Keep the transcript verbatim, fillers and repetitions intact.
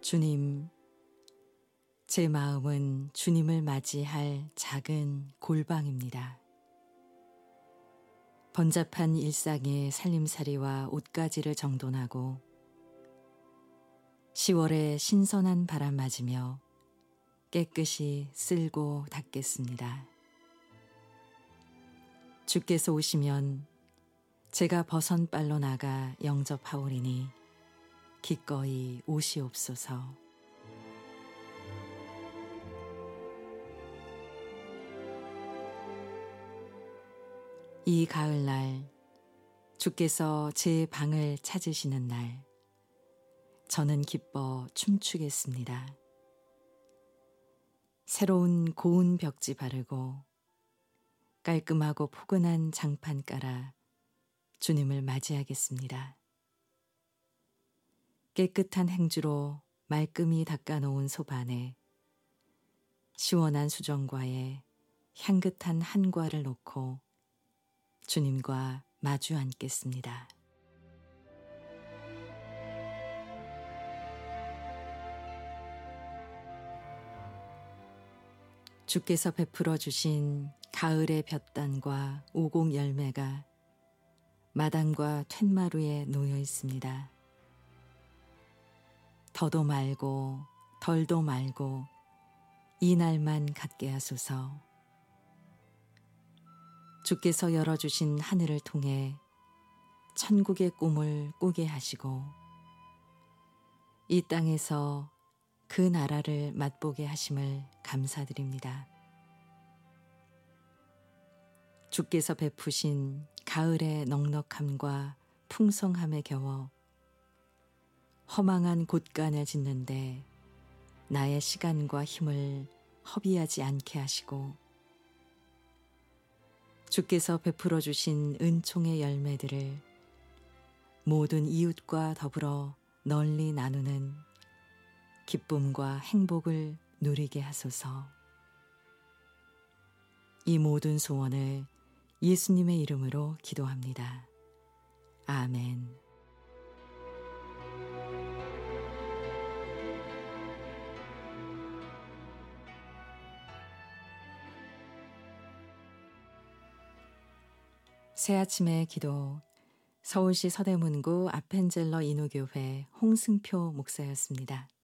주님, 제 마음은 주님을 맞이할 작은 골방입니다. 번잡한 일상의 살림살이와 옷가지를 정돈하고 시월의 신선한 바람 맞으며 깨끗이 쓸고 닦겠습니다. 주께서 오시면 제가 버선발로 나가 영접하오리니 기꺼이 오시옵소서. 이 가을날 주께서 제 방을 찾으시는 날, 저는 기뻐 춤추겠습니다. 새로운 고운 벽지 바르고 깔끔하고 포근한 장판 깔아 주님을 맞이하겠습니다. 깨끗한 행주로 말끔히 닦아놓은 소반에 시원한 수정과에 향긋한 한과를 놓고 주님과 마주 앉겠습니다. 주께서 베풀어 주신 가을의 볕단과 오곡 열매가 마당과 툇마루에 놓여 있습니다. 더도 말고 덜도 말고 이 날만 갖게 하소서. 주께서 열어주신 하늘을 통해 천국의 꿈을 꾸게 하시고 이 땅에서 그 나라를 맛보게 하심을 감사드립니다. 주께서 베푸신 가을의 넉넉함과 풍성함에 겨워 허망한 곳간을 짓는데 나의 시간과 힘을 허비하지 않게 하시고 주께서 베풀어 주신 은총의 열매들을 모든 이웃과 더불어 널리 나누는 기쁨과 행복을 누리게 하소서. 이 모든 소원을 예수님의 이름으로 기도합니다. 아멘. 새아침의 기도, 서울시 서대문구 아펜젤러 인후교회 홍승표 목사였습니다.